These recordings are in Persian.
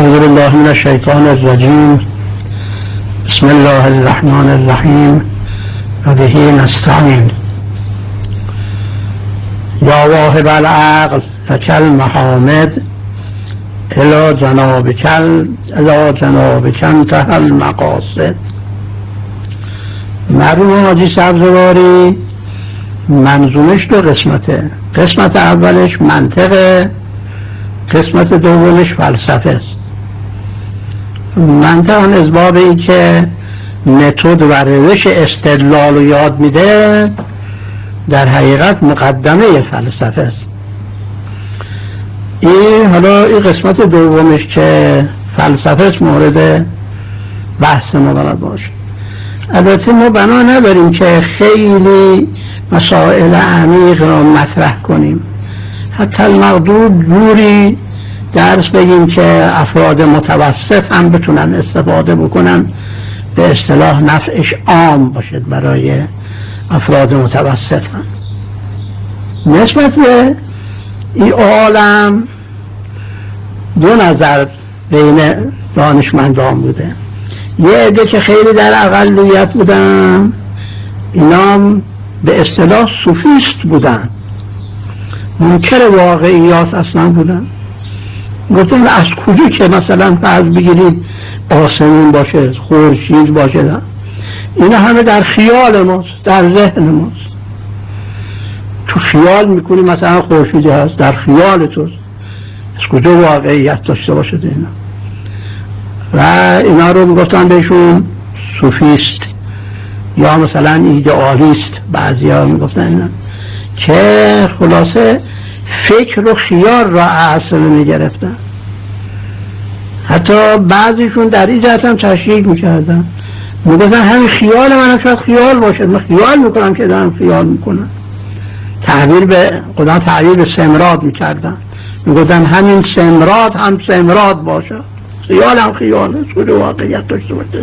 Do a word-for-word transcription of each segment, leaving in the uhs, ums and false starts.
اعوذ بالله من الشیطان الرجیم. بسم الله الرحمن الرحیم و به نستعین. یا واهب العقل لک المحامد الی جنابک الی جنابک انتهى المقاصد. مرحوم حاجی سبزواری منظومش دو قسمته. قسمت اولش منطقه، قسمت دومش فلسفه است. منطق آن از باب این که متد و روش استدلال رو یاد میده، در حقیقت مقدمه فلسفه است. این حالا این قسمت دومش که فلسفه است مورد بحث ما قرار باشه. البته ما بنا نداریم که خیلی مسائل عمیق را مطرح کنیم، حتی المقدور جوری درس بگیم که افراد متوسط هم بتونن استفاده بکنن، به اصطلاح نفعش عام باشد برای افراد متوسط هم. نسبت به این عالم دو نظر بین دانشمندان بوده. یه عده که خیلی در اقلیت بودن، اینا به اصطلاح صوفیست بودن، منکر واقعیات اصلا بودن. گفتن از کجا که مثلا فرض بگیرید آسمون باشه، خورشید باشه، اینا همه در خیال ماست، در ذهن ماست. تو خیال میکنی مثلا خورشیدی هست، در خیال توست، از کجا واقعیت داشته باشه اینا؟ و اینا رو میگفتن بهشون صوفیست یا مثلا ایدئالیست. بعضی ها میگفتن اینا که خلاصه فکر و خیال را اصل میگرفتن. حتی بعضیشون در این جهت هم تشریح میکردن، میگفتن همین خیال من هم شاید خیال باشه، من خیال میکنم که دارم خیال میکنم. تعبیر به خدا تعبیر به سمراد میکردن، میگفتن همین سمراد هم سمراد باشه، خیال هم خیال است، کجا واقعیت داشته باشه.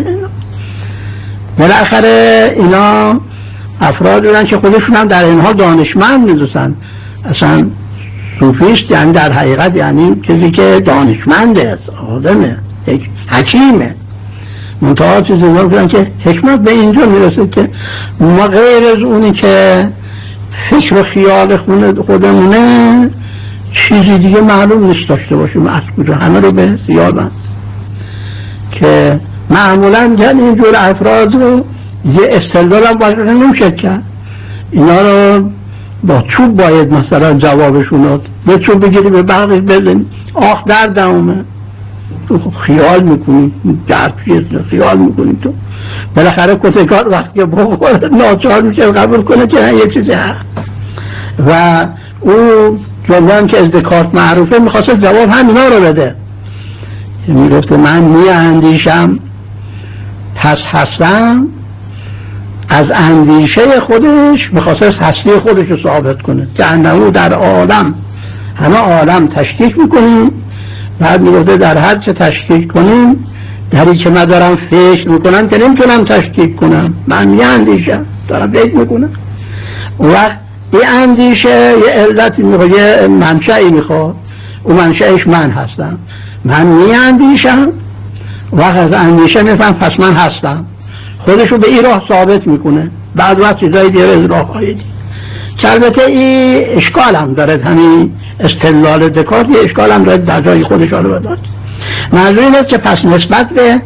بالاخره اینا افراد بودن که خودشون هم در اینها دانشمند میدونن. اصلا صوفیست یعنی در حقیقت یعنی کسی که دانشمنده، آدمه، حکیمه. منتها چیزی بودن که حکمت به اینجا میرسه که ما غیر از اونی که فکر و خیال خودمونه چیزی دیگه معلوم نیست داشته باشیم از کجا. همه رو به خیالن که معمولا یعنی اینجور افراد رو یه استدلال هم باید نمیشه کرد. اینا رو با چوب باید مثلا جوابشون داد، به چوب بگیری به بغلش بزنی، آخ در دمه تو خیال میکنی، در پیش خیال میکنی. تو بالاخره کتکار وقتی که بخوره ناچار میشه قبول کنه که نه یه چیزی هست. و او جمله هم که از دکارت معروفه میخواسته جواب همینا رو بده. میگفته من میاندیشم پس هستم. از اندیشه خودش میخواسته هستی خودش رو ثابت کنه که انه در عالم همه عالم تشکیک میکنیم. بعد میگفته در هر چه تشکیک کنیم، در این که من دارم فکر میکنم که نمیتونم تشکیک کنم، من میاندیشم، دارم فکر میکنم. وقت این اندیشه یه علتی میخواد، یه منشأی میخواد، اون منشأش من هستم. من میاندیشم، وقت از اندیشه میفهم پس من هستم، خودشو به این راه ثابت میکنه. بعد وقت چیزایی دیگه از راه های دیگه. البته این اشکال هم داره، همین استدلال دکارت یه اشکال هم داره، در جای خودش رو بداد. منظور اینه که پس نسبت به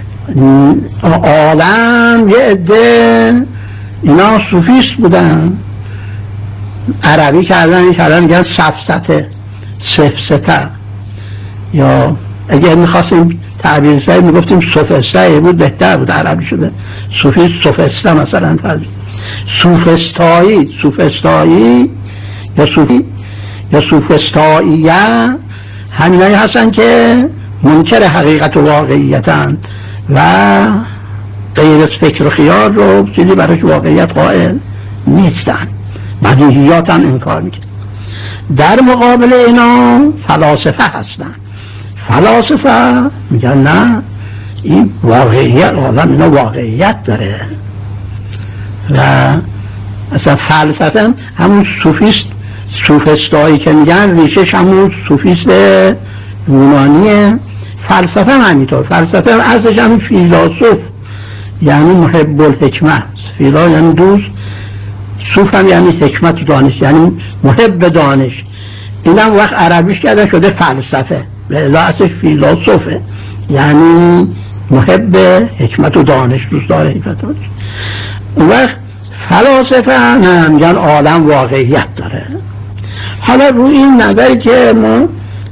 عالم یه عده اینا صوفیست بودن، عربی کردن، این کردن میگن سفسته، سفسته، یا اگه میخواستیم تعبیر سایی میگفتیم سوفسته بود، بهتر بود، عربی شده صوفی سوفسته مثلا. تعبیر سوفستایی، سوفستایی یا صوفی یا سوفستاییه همینایی هستن که منکر حقیقت و واقعیتن و غیر از فکر و خیال رو چیزی برایش واقعیت قائل نیستن، بدیهیات هم انکار میکنن. در مقابل اینا فلاسفه هستن. فلاسفه میگن نه، این واقعیت، آدم اینا واقعیت داره. و اصلا فلسفه همون صوفیست، سوفستایی که میگن ریشش همون صوفیست یونانیه. فلسفه هم همینطور. فلسفه هم اصلش همین فیلاسوف یعنی محب الحکمت، فیلا یعنی دوست، صوف هم یعنی حکمت و دانش، یعنی محب دانش. این هم وقت عربیش کردن شده فلسفه، به اصلش فیلاسوفه یعنی محب حکمت و دانش، دوست داره حکمت و دانش. اون وقت فلاسفه هم میگن عالم واقعیت داره. حالا روی این نظری که ما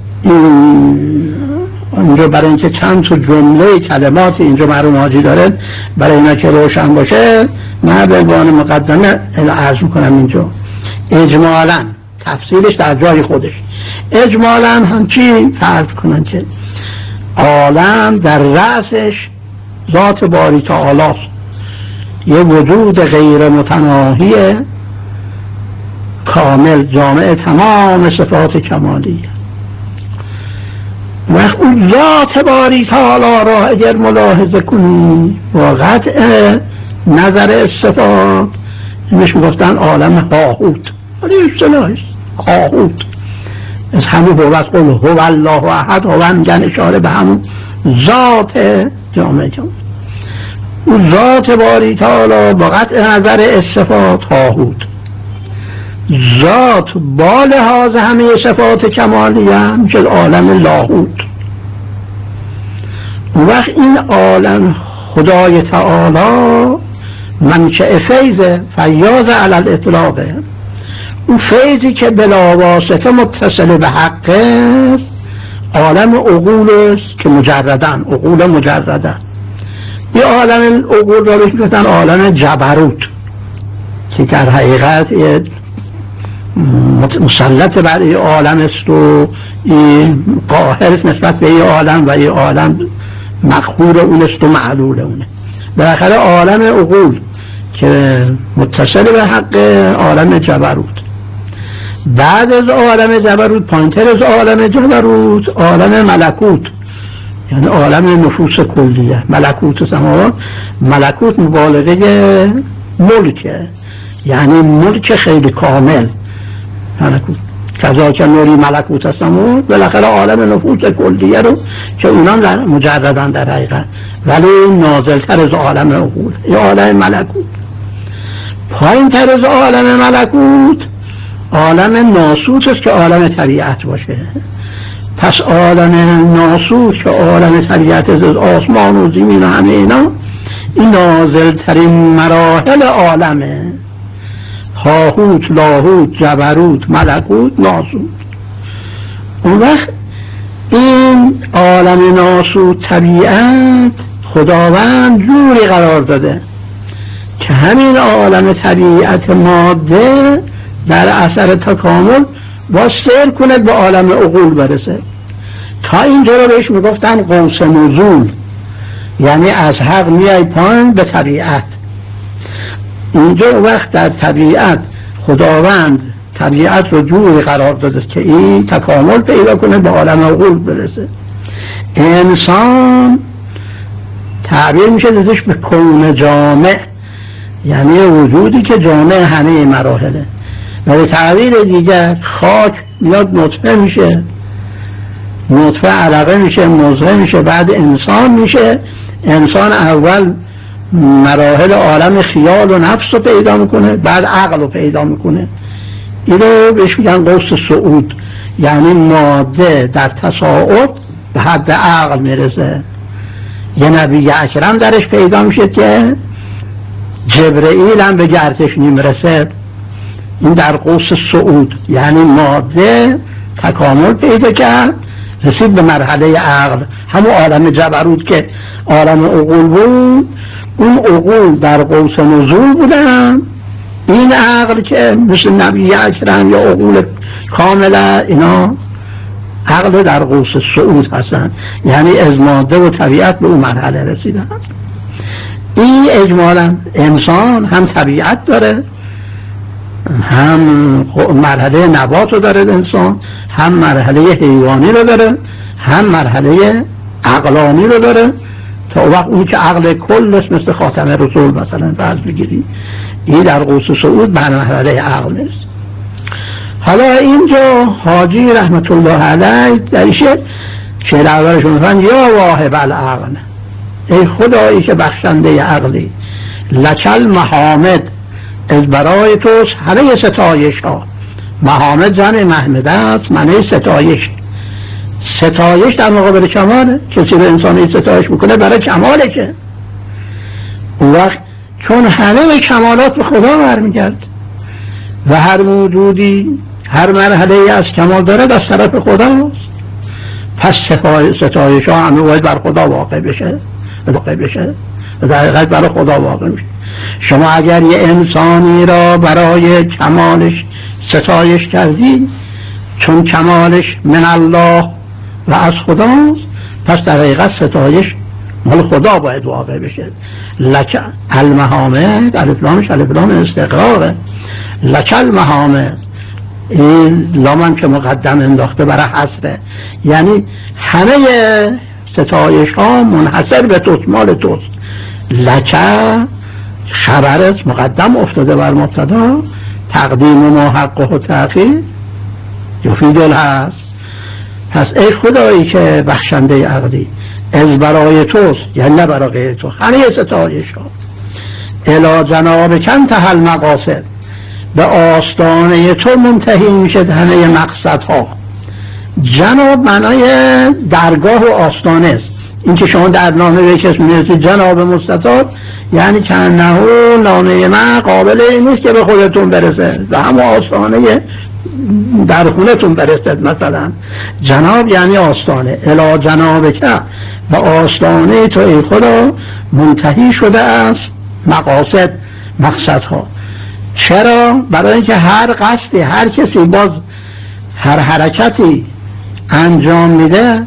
اینجا برای اینکه چند تا جمله کلمات اینجا مرحوم حاجی داره برای اینا که روشن باشه، من به عنوان مقدمه عرض میکنم اینجا اجمالاً، تفصیلش در جای خودش. اجمالاً هم چی فرض کنن که عالم در رأسش ذات باری تعالی است، یه وجود غیر متناهی کامل جامع تمام صفات کمالیه. وقت اون ذات باری تعالی را اگر ملاحظه کنی با قطع نظر صفات، نمیش میگفتن عالم هاهوت، ولی اصطلاحش هاهوت از همون هوت قول هو الله احد، هو میگن اشاره به همون ذات جامع جامع. اون ذات باری تعالی با قطع نظر صفات هاهوت، ذات با لحاظ همه صفات کمالیه میشه عالم لاهوت. وقت این عالم خدای تعالی منشأ فیض فیاض علی الاطلاقه، اون فیضی که بلا واسطه متصل به حق است عالم عقول است که مجردن، عقول مجردن. یه عالم عقول را بهش میگن عالم جبروت که در حقیقت مسلط بر این عالم است و این قاهر نسبت به این عالم و این عالم مقهور اون است و معلول اونه. بالاخره عالم عقول که متصل به حق عالم جبروت. بعد از عالم جبروت، پایینتر از عالم جبروت، عالم ملکوت یعنی عالم نفوس کلیه. ملکوت سماوات، ملکوت مبالغه ملکه یعنی ملک خیلی کامل. ملکوت کذا که نوری ملکوت السماوات، بالاخره عالم نفوس کلیه رو که اونا مجردن در حقیقت ولی نازلتر از عالم عقول، یه عالم ملکوت. پایین تر از عالم ملکوت عالم ناسوت است که عالم طبیعت باشه. پس عالم ناسوت که عالم طبیعت از آسمان و زمین و همه اینا، این نازلترین مراحل عالمه. هاهوت، لاهوت، جبروت، ملکوت، ناسوت. اون وقت این عالم ناسوت طبیعت خداوند جوری قرار داده که همین عالم طبیعت ماده در اثر تکامل با سیر کنه به عالم عقول برسه. تا اینجا رو بهش میگفتن قوس نزول، یعنی از حق میای پایین به طبیعت. اینجا وقت در طبیعت خداوند طبیعت رو جوری قرار داده که این تکامل پیدا کنه به عالم عقول برسه. انسان تعبیر میشه دادش به کون جامع، یعنی وجودی که جامع همه مراحله. و به تعبیر دیگر خاک میاد نطفه میشه، نطفه علقه میشه، مضغه میشه، بعد انسان میشه. انسان اول مراحل عالم خیال و نفس رو پیدا میکنه، بعد عقل رو پیدا میکنه. اینو بهش میگن قوس صعود، یعنی ماده در تصاعد به حد عقل میرسه. یه نبی اکرم درش پیدا میشه که جبرئیل هم به گردش نمیرسه. این در قوس صعود، یعنی ماده تکامل پیدا کرد رسید به مرحله عقل. همون عالم جبروت که عالم عقول بود، اون عقول در قوس نزول بودن. این عقل که مثل نبی اکرم یا عقول کامله، اینا عقل در قوس صعود هستن، یعنی از ماده و طبیعت به اون مرحله رسیدن. این اجمالا انسان هم طبیعت داره، هم مرحله نبات رو داره انسان، هم مرحله حیوانی رو داره، هم مرحله عقلانی رو داره. تا وقت اون که عقل کل است مثل خاتم رسول مثلا فرض بگیری، این در قوس صعود به مرحله عقل است. حالا اینجا حاجی رحمت الله علیه در ایشه شعر اولشون میفرن یا واهب العقل، ای خدایی که بخشنده عقلی، لکل محامد، از برای توست همه ستایش ها. محامد زن محمد است، معنی ستایش. ستایش در مقابل کماله، کسی به انسانی ستایش میکنه برای کمالشه. اون وقت چون همه کمالات به خدا برمیگرد و هر موجودی هر مرحله از کمال داره از طرف خداست، پس ستایش ها همه باید بر خدا واقع بشه واقع بشه و در حقیقت برای خدا واقع میشه. شما اگر یه انسانی را برای کمالش ستایش کردی چون کمالش من الله و از خداست، پس در حقیقت ستایش مال خدا باید واقع بشه. لک المحامد، الف لامش الف لام استقراره، لک المحامد، این لامم که مقدم انداخته برای حسبه، یعنی همه ستایش ها منحصر به توست، مال توست. لک خبرت مقدم افتاده بر مبتدا، تقدیم ما حقه و تأخیر یفید الحس. پس ای خدایی که بخشنده عقلی، از برای توست، یعنی نه برای غیر تو، همه ستایش ها. الی جناب کن تهل مقاصد، به آستانه تو منتهی میشه همه مقصد ها. جناب معنای درگاه و آستانه است. این که شما در نامه به کسی میرسید جناب مستطاب، یعنی که نه نامه من قابل این نیست که به خودتون برسه و همه آستانه در خونتون برسد. مثلا جناب یعنی آستانه. الی جناب که و آستانه تو ای خدا منتهی شده است مقاصد، مقصدها. چرا؟ برای اینکه هر قصدی، هر کسی باز هر حرکتی انجام میده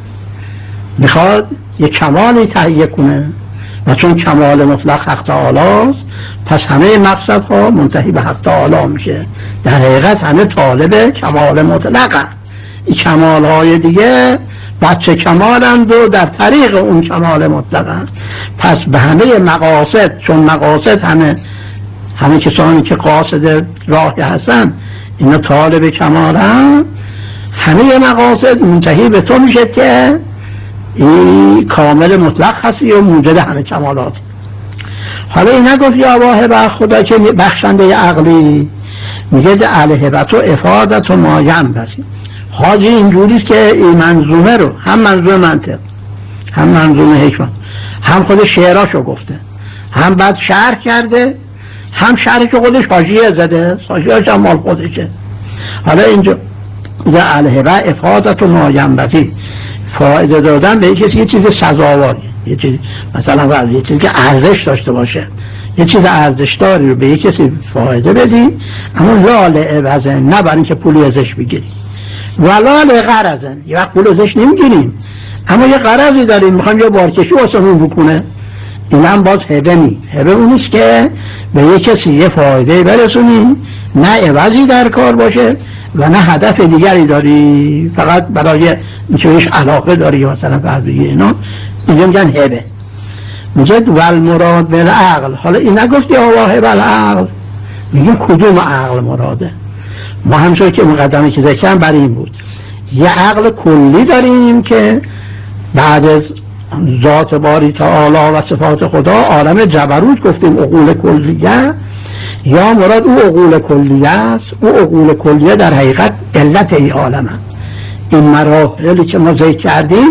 میخواد یک کمالی تهیه کنه و چون کمال مطلق حق تعالی است، پس همه مقصدها منتهی به حق تعالی میشه. در حقیقت همه طالب کمال مطلق، این کمالهای دیگه بچه کمالند و در طریق اون کمال مطلق. پس به همه مقاصد، چون مقاصد همه همه کسانی که قاصد راه هستن اینا طالب کمالن، همه مقاصد منتهی به تو میشه که این کامل مطلق هستی و موجد همه کمالات. حالا این نگفت یا واهب خدا که بخشنده عقلی، میگه ده الهبت و افادت و مایم بسی. حاجی اینجوریست که این منظومه رو هم منظومه منطق، هم منظومه حکمت، هم خود شعراشو گفته، هم بعد شرح کرده، هم شرحی که خودش حاجیه زده، حاجیهاش هم مال خودشه. حالا اینجا ده الهبت افادت و مایم بسی، فایده دادن به کسی یه چیز سزاواری، یه چیز مثلا یه چیزی که ارزش داشته باشه، یه چیز ارزشداری رو به یه کسی فایده بدی، اما لا لعوض، نه برای اینکه پولی ازش بگیری، ولا لغرض، یه وقت پول ازش نمیگیریم اما یه غرضی داریم میخوایم یه بارکشی واسمون بکنه، این هم باز هبه نی. هبه اونیست که به یه کسی یه فایده برسونی، نه عوضی در کار باشه و نه هدف دیگری داری، فقط برای اینکه بهش علاقه داری مثلا فرض بگیر اینا، اینجا میگن هبه. میگه والمراد بالعقل. حالا این نگفتی واهب العقل، میگه کدوم عقل مراده؟ ما همچون که مقدمه که ذکرم برای این بود، یه عقل کلی داریم که بعد از ذات باری تعالی و صفات خدا عالم جبروت گفتیم عقول کلیه، یا مراد او عقول کلیه است. او عقول کلیه در حقیقت علت ای عالم هست. این مراحلی که ما ذکر کردیم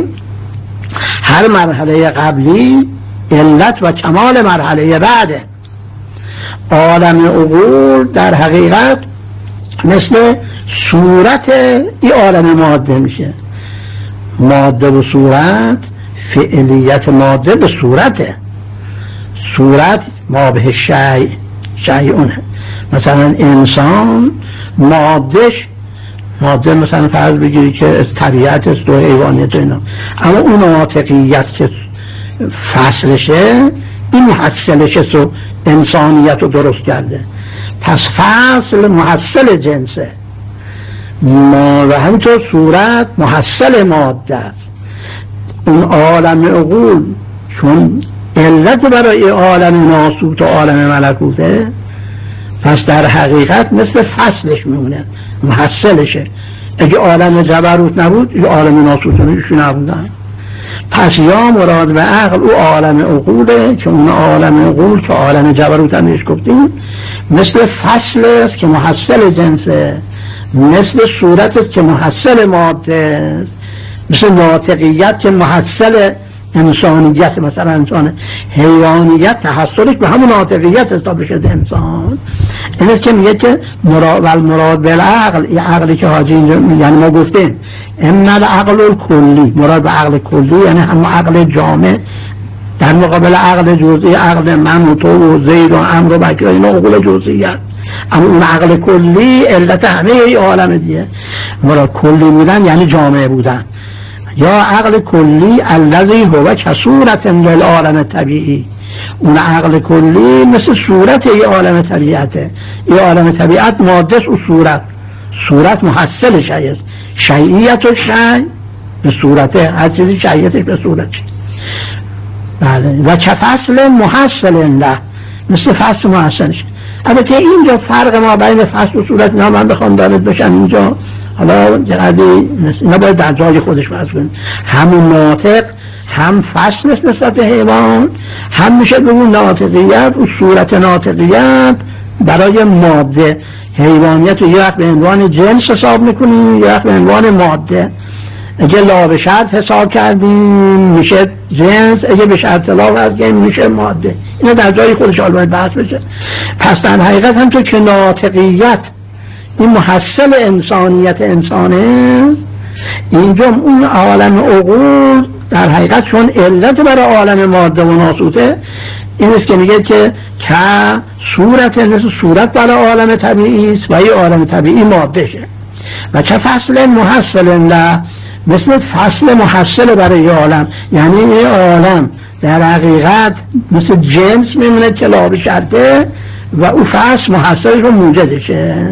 هر مرحله قبلی علت و کمال مرحله بعده. عالم عقول در حقیقت مثل صورت این عالم ماده میشه. ماده و صورت، فعلیت ماده به صورته، صورت ما به شیء شیءونه. مثلا انسان مادهش ماده مثلا فرض بگیری که از طبیعت است و حیوانیت اینا، اما اون ناطقیت که فصلشه این محصلش است و انسانیت رو درست کرده. پس فصل محصل جنسه ما و همینطور صورت محصل ماده است. اون عالم عقول چون علت برای عالم ناسوت و عالم ملکوته، پس در حقیقت مثل فصلش میمونه، محصلشه. اگه عالم جبروت نبود، عالم ناسوت نمیشه نبودن. پس یا مراد به عقل او عالم عقوله که اون عالم عقول که عالم جبروت هم بهش گفتیم مثل فصل است که محصل جنسه، مثل صورت است که محصل ماده است، مثل ناطقیت که محصل انسانیت، مثلا انسان حیوانیت تحصلش به همون ناطقیت است تا بشه انسان. این است که میگه که مراد مراد بالعقل، این عقلی که حاجی اینجا یعنی ما گفتیم ان العقل الکلی، مراد به عقل کلی یعنی هم عقل جامع در مقابل عقل جزئی، عقل من و تو و زید و عمرو و بکر اینا عقول جزئیات. اما اون عقل کلی علت همه ای عالم دیگه. مراد کلی بودن یعنی جامع بودن. یا عقل کلی الذی هو کصورت للعالم طبیعی، اون عقل کلی مثل صورت ای عالم طبیعته. ای عالم طبیعت ماده است و صورت، صورت محصل شیء است، شیعیت و شیء به صورته، هر چیزی شیعیتش به صورت. بله. و چه فصل محصل له، مثل فصل محصلش. البته اینجا فرق ما بین فصل و صورت نه من بخوام دارد بشن اینجا، حالا جردی نباید در جای خودش فرض کنیم، همون ناطق هم فصل نسبت به حیوان، هم میشه بگون ناطقیت و صورت ناطقیت برای ماده. حیوانیت رو یه وقت به عنوان جنس حساب میکنیم، یه وقت به عنوان ماده. اگه لا به شرط حساب کردیم میشه جنس، اگه به شرط لا وزگیم میشه ماده. اینه در جای خودش آلمان بحث بشه. پس در حقیقت هم تو که ناطقیت این محصل انسانیت انسانه، اینجا اون عالم عقول در حقیقت چون علت برای عالم ماده و ناسوته این است که میگه که که صورت مثل صورت برای عالم طبیعی است و این عالم طبیعی ماده شه. و چه فصل محصل له، مثل فصل محصل برای عالم، یعنی این عالم در حقیقت مثل جنس میمونه که لا به شرطه و او فصل محصلش رو موجدشه.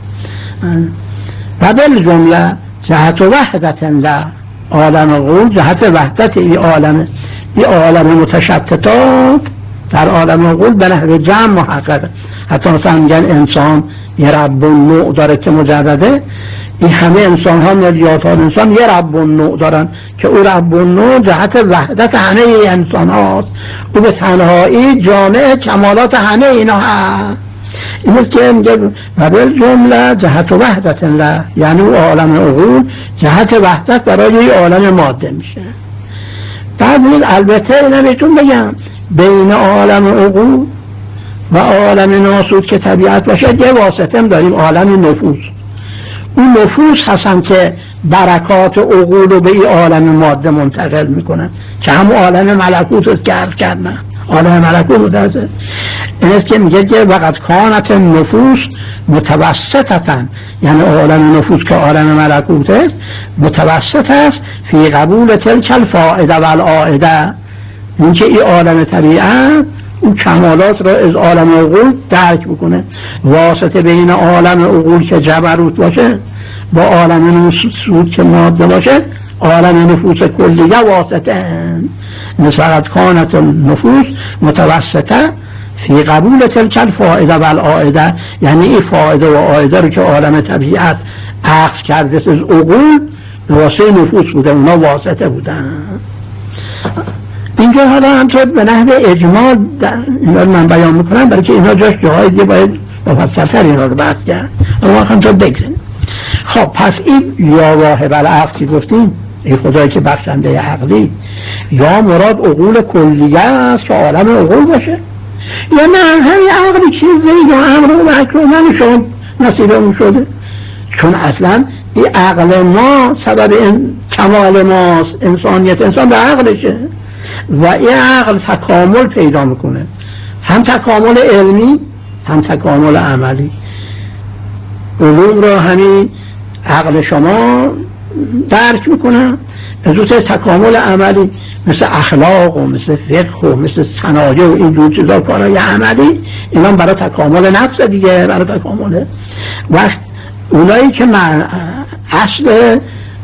و بالجمله جهت وحدت له، عالم عقول جهت وحدت این عالم، این عالم متشتتات در عالم عقول به نحو جمع محققه. حتی مثلا میگن انسان یه رب النوع داره که مجرده، این همه انسان ها میلیارد ها انسان یه رب النوع دارن که او رب النوع جهت وحدت همه انسان هاست، او به تنهایی جامع کمالات همه اینا هست. این است که میگه و بالجمله جهت وحدت له، یعنی او عالم عقول جهت وحدت برای عالم ماده میشه. بعد البته اینا بهتون بگم بین عالم عقول و عالم ناسوت که طبیعت باشه یه واسطه هم داریم، عالم نفوس. اون نفوس هستن که برکات عقول رو به این عالم ماده منتقل میکنن که هم عالم ملکوت رو گرد کردن. عالم ملکوت متوسط این است که میگه که وقت کانت نفوس متوسطتن، یعنی عالم نفوس که عالم ملکوت است متوسط است فی قبول تلک الفائده و العائده، این که این عالم طبیعت اون کمالات را از عالم عقول درک بکنه. واسطه بین عالم عقول که جبروت باشه با عالم ناسوت که ماده باشه عالم نفوس کلیه واسطه. نسبت کانت نفوس متوسطه فی قبول تلک الفائده و العائده، یعنی این فائده و عائده رو که عالم طبیعت عکس کرده از عقول به واسطه نفوس بوده، اونا واسطه بودن. اینجا حالا همطور به نحو اجمال اینا من بیان میکنم برای که اینا جاش جاهای دیگه باید مفصل‌تر اینا رو بحث کرد، اما همطور بگذاریم. خب پس این یا واهب العقل که گفتیم این خدایی که بخشنده عقلی، یا مراد عقول کلیه است که عالم عقول باشه، یا نه همین عقلی چیزی یا امر و مکروه شد نصیب اون شده. چون اصلا این عقل ما سبب این کمال ماست، انسانیت انسان به عقلشه و این عقل تکامل پیدا میکنه، هم تکامل علمی هم تکامل عملی. علوم را همین عقل شما درک میکنه، از اون تکامل عملی مثل اخلاق و مثل فقه و مثل صنایع و این دو چیزا کارهای عملی اینا برای تکامل نفس دیگه، برای تکامل وقت اونایی که من اصل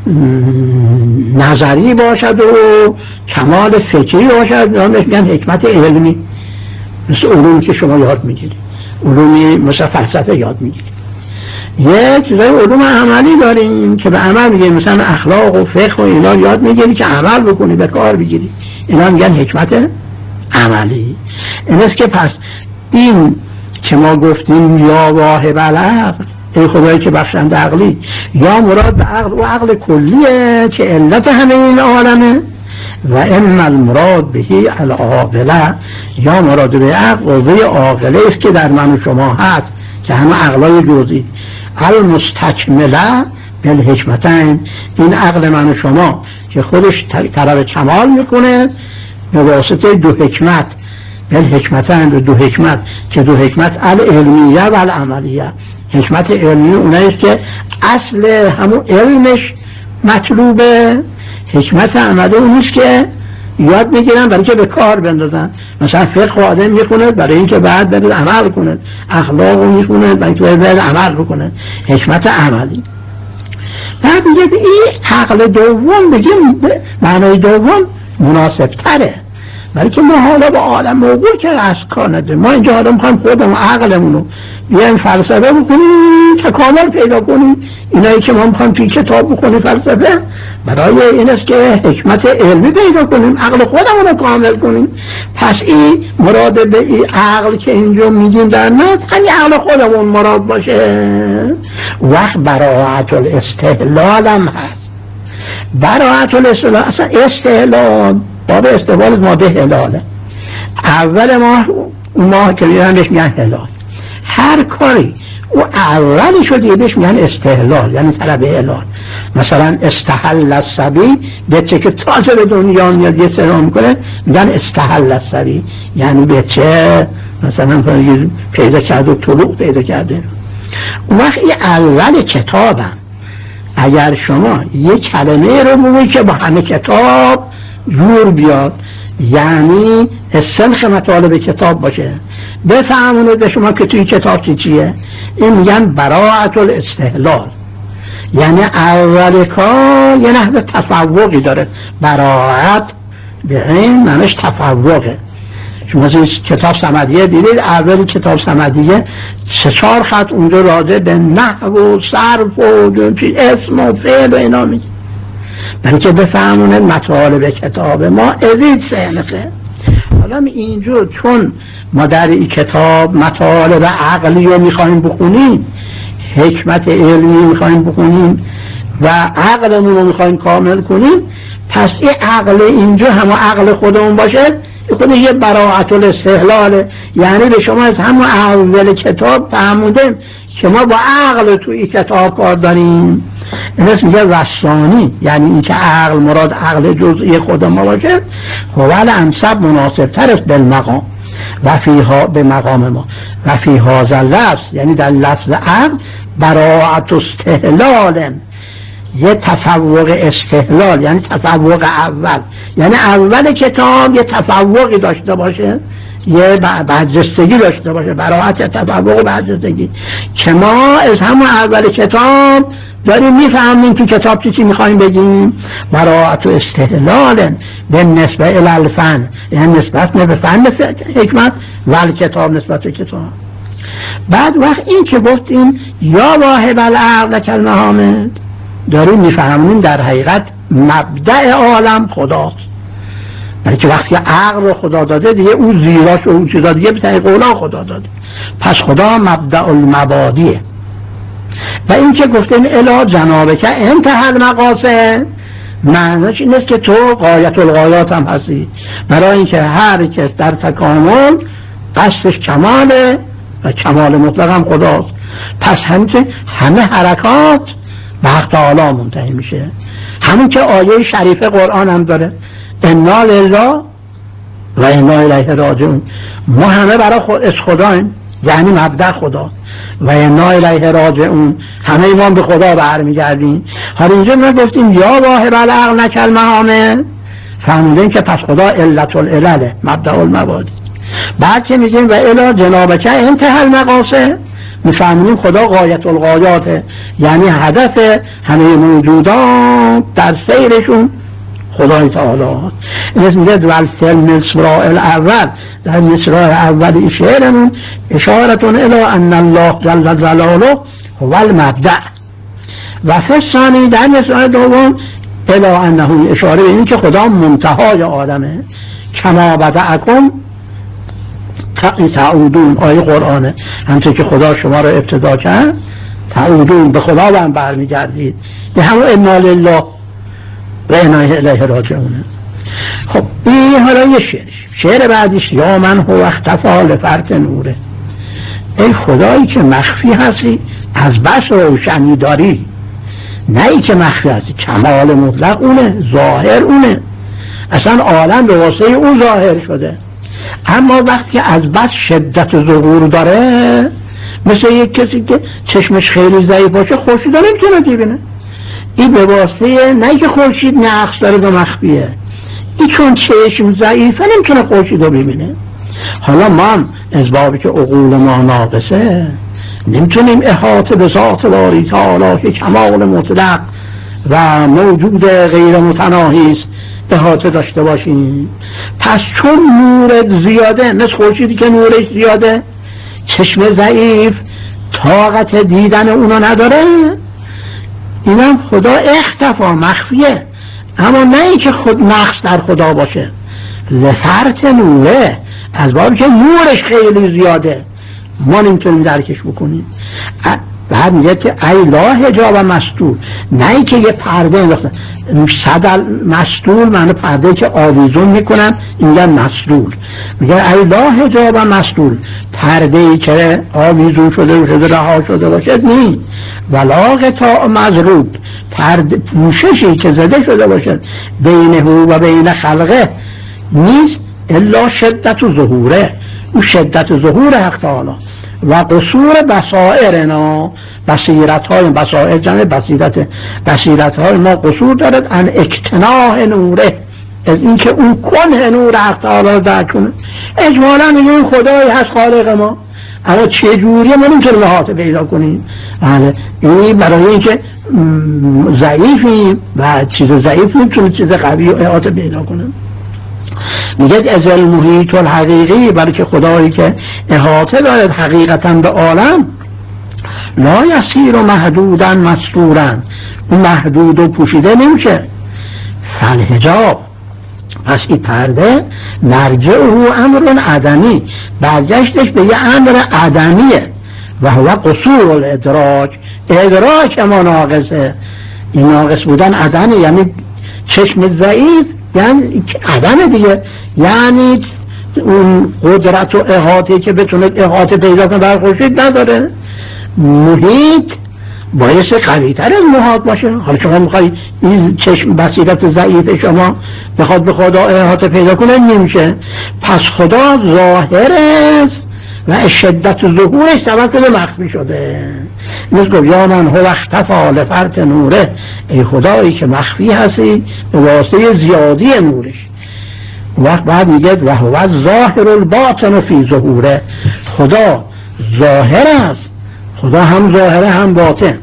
نظری باشد و کمال فکری باشد اینا میگن حکمت علمی، مثل علومی که شما یاد میگیرید، علومی مثل فلسفه یاد میگیرید. یه چیزای علوم عملی داریم که به عمل میگه، مثلا اخلاق و فقه و اینا یاد میگیری که عمل بکنی، به کار بگیری، اینا میگن حکمت عملی. این است که پس این که ما گفتیم یا واهب العقل، ای خدایی که بخشنده عقلی، یا مراد به عقل و عقل کلیه که علت همه این عالمه، و اما المراد بهی العاقله، یا مراد به عقل قوه عاقله است که در من و شما هست که همه عقلای جزئی المستکمله بالحکمتین، این عقل من و شما که خودش طلب کمال میکنه به واسطه دو حکمت، بالحکمتین، دو حکمت که دو حکمت العلمیه و العملیه. حکمت علمی اونایست که اصل همون علمش مطلوبه، حکمت عملی اونیست که یاد میگیرن برای که به کار بندازن. مثلا فقه آدم میخونه برای اینکه بعد بره عمل کنه، اخلاق رو میخونه برای اینکه بره عمل بکنه، حکمت عملی. بعد میگه این عقل دوم، بگیم معنای دوم مناسب تره، برای که ما حالا با عالم موقوع که از کار نداریم. ما اینجا حالا میخوایم خودمون عقلمون رو بیایم فلسفه بکنیم، تکامل پیدا کنیم. اینایی که ما میخوایم توی کتاب بکنیم فلسفه، برای این است که حکمت علمی پیدا کنیم، عقل خودمون رو کامل کنیم. پس این مراد به این عقل که اینجا میگیم در مد، همین عقل خودمون مراد باشه. وقت براعت الاستحلال هم هست. براعت الاستحلال، اصلا استحلال باب استقبال ماده هلاله. اول ماه ماه که میرن بهش میگن هلال. هر کاری او اولی شده بهش میگن استحلال، یعنی طلب هلال. مثلا استحل الصبی، بچه که تازه به دنیا میاد یه سرا میکنه میگن استحل الصبی، یعنی بچه مثلا پیدا کرده و طلوع پیدا کرده. اون وقت این اول کتابم. اگر شما یه کلمه رو بگویی که با همه کتاب جور بیاد، یعنی سلخ مطالب کتاب باشه، بفهمونید به شما که توی کتاب چی چیه، این میگن براعت الاستحلال. یعنی اول کار یه نحو تفوقی داره. براعت به این معنیش تفوقه. شما کتاب صمدیه دیدید، اول کتاب صمدیه سه چهار خط اونجا راجع به نحو و صرف و اسم و فعل و اینا میگه، برای که بفهمونه مطالب کتاب ما ازید سنخه. حالا اینجا چون ما در این کتاب مطالب عقلی رو میخواییم بخونیم، حکمت علمی میخواییم بخونیم و عقلمون رو میخواییم کامل کنیم، پس این عقل اینجا همه عقل خودمون باشه، خودش یه براعت الاستحلاله. یعنی به شما از همون اول کتاب فهموندیم که ما با عقل تو این کتاب کار داریم. این اسم میگه رسانی، یعنی این که عقل مراد عقل جزئی خود ما باشه، هوال انسب مناسب تر است بالمقام و فیها به مقام ما و فیها لفظ، یعنی در لفظ عقل براعت استحلال، یه تفوق استحلال، یعنی تفوق اول، یعنی اول کتاب یه تفوقی داشته باشه، یه برجستگی داشته باشه، براعت تفوق و برجستگی که ما از همون اول کتاب داریم میفهمیم که کتاب چی چی میخواییم بگیم. براعت و استحلال به نسبت الالفن، یعنی نسبت به فن حکمت و کتاب نسبت به کتاب. بعد وقت این که گفتیم یا واهب العقل کلمه حامد، داریم میفهمیم در حقیقت مبدأ عالم خداست، برای که وقتی عقل رو خدا داده دیگه او زیراش و اون چیزا دیگه به طریق اولا خدا داده، پس خدا مبدأ المبادیه. و این که گفتیم الا جنابک انتهى المقاصد، معنیش این است که تو غایت الغایات هم هستی، برای اینکه هر کس در تکامل قصدش کماله و کمال مطلق هم خداست. پس همین همه حرکات به حق تعالی منتهی میشه. همون که آیه شریفه قرآن هم داره انا لله و انا الیه راجعون، ما همه برای خود از خداییم، یعنی مبدأ خدا، و انا الیه راجعون، همه ایمان به خدا برمیگردیم. حالا اینجا ما گفتیم یا واهب العقل نکل محامل، فهمیدیم که پس خدا علت العلل مبدأ المبادی. بعد که میگیم و الی جنابک انتهى المقاصد، میفهمیم خدا غایت الغایاته، یعنی هدف همه موجودات در سیرشون خدای تعالی هست. این میگه والفل مصراع الاول، در مصراع اول شعرمون اشارتون الی ان الله جل جلاله هو المبدأ، و فسانی در مصراع دوم الی انه اشاره به این که خدا منتهای آدمه. کما بدأکم تعودون، آیه قرآنه، همچون که خدا شما رو ابتدا کرد تعودون، به خدا هم برمیگردید. به همون انا لله و انا الیه راجعونه. خب این حالا یه شعرش. شعر بعدیش یا من هو اختفا لفرط نوره، ای خدایی که مخفی هستی از بس روشنی داری، نه ای که مخفی هستی، کمال مطلق اونه، ظاهر اونه، اصلا عالم به واسطه اون ظاهر شده. اما وقتی که از بس شدت ظهور داره، مثل یک کسی که چشمش خیلی ضعیف باشه خورشید رو نمیتونه ببینه، این به واسطه نه که خورشید نقص داره و مخفیه، این چون چشم ضعیفه نمیتونه خورشید رو ببینه. حالا ما هم از بابی که عقول ما ناقصه نمیتونیم احاطه به ذات باری تعالی که کمال مطلق و موجود غیر متناهی است احاطه داشته باشیم. پس چون نور زیاده، مثل خورشیدی که نورش زیاده، چشم ضعیف طاقت دیدن اونو نداره، اینم خدا اختفا مخفیه، اما نه ای که خود نقص در خدا باشه، لفرط نوره، از بابی که نورش خیلی زیاده ما نمیتونیم درکش بکنیم. بعد میگه که ای لا حجاب مستور، نه ای که یه پرده انداختن، صدل مستور معنی پرده که آویزون میکنن، اینجا مسلول. میگه ای لا حجاب مستور، پرده ای که آویزون شده باشه رها شده باشه نی، ولا قطاع مضروب، پرده پوششی که زده شده باشه بینه و بین خلقه نیست، الا شدت و ظهوره، اون شدت ظهور حق تعالی و قصور بصائرنا، بصیرت های بصائر جمع بصیرت، بصیرت های ما قصور دارد ان اکتناح نوره، از اینکه اون کنه نور حق تعالی رو درک کنه. اجمالا میگه خدایی هست خالق ما، اما چه جوری ما نمیتونیم احاطه پیدا کنیم. بله این برای اینکه ضعیفیم و چیز ضعیف نمیتونه چیز قوی احاطه پیدا کنه. میگه از المحیط الحقیقی، بلکه خدایی که احاطه دارد حقیقتا به عالم، لا یسیر و محدودا مستورا، اون محدود و پوشیده نمیشه. فالحجاب، پس این پرده مرجعه امر عدمی، برگشتش به یه امر عدمیه، و هو قصور الادراک، ادراک ما ناقصه. این ناقص بودن عدمی یعنی چشم ضعیف، یعنی عدم دیگه، یعنی اون قدرت و احاطه که بتونه احاطه پیدا کنه بر خورشید نداره. محیط باید قوی تر از محاط باشه. حالا شما میخوای این چشم بصیرت ضعیف شما بخواد به خدا احاطه پیدا کنه نمیشه. پس خدا ظاهر است و شدت ظهورش سبب کنه مخفی شده. مثل گفت یا من هو اختفا لفرط نوره، ای خدایی که مخفی هستی به واسطه زیادی نورش. وقت بعد میگه و هو ظاهر الباطن فی ظهوره، خدا ظاهر است، خدا هم ظاهره هم باطن.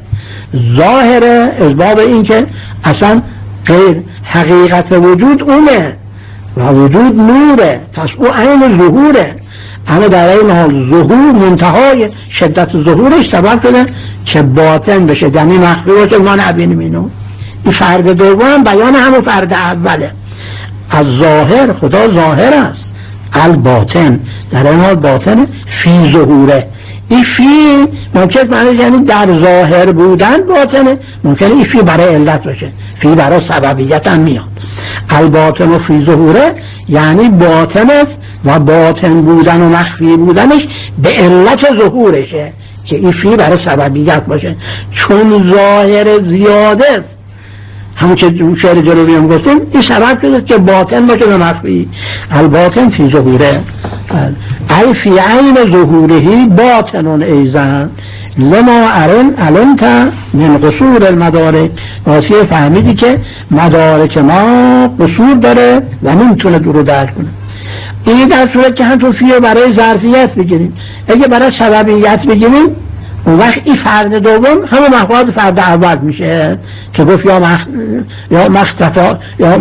ظاهره از باب این که اصلا غیر حقیقت وجود اونه و وجود نوره، پس او عین ظهوره، اما در این حال ظهور منتهای شدت ظهورش سبب شده که باطن بشه، یعنی مخفی باشه ما نبینیم اینو. این فرد دوم بیان همون فرد اوله. از ظاهر، خدا ظاهر است، الباطن در این حال باطن فی ظهوره. این فی ممکن معنی یعنی در ظاهر بودن باطنه، ممکنه این فی برای علت باشه، فی برای سببیت هم میاد. الباطن و فی ظهوره یعنی باطن است و باطن بودن و مخفی بودنش به علت ظهورشه که این فی برای سببیت باشه، چون ظاهر زیاده است. همون که شعر جلوی هم گفتیم این سبب شده که باطن باشه و مخفی. الباطن فی ظهوره ای فی عین ظهورهی باطنون ایزن لما ارن علمت من قصور المدارک، واسه فهمیدی که مدارک ما قصور داره و نمیتونه دورو درک کنه. این در صورت که هم تو فیه برای ظرفیت بگیریم، اگه برای سببیت بگیریم اون وقت این فرد دوم همون محفاظ فرد اول میشه که گفت یا مخ... یا مختفا یا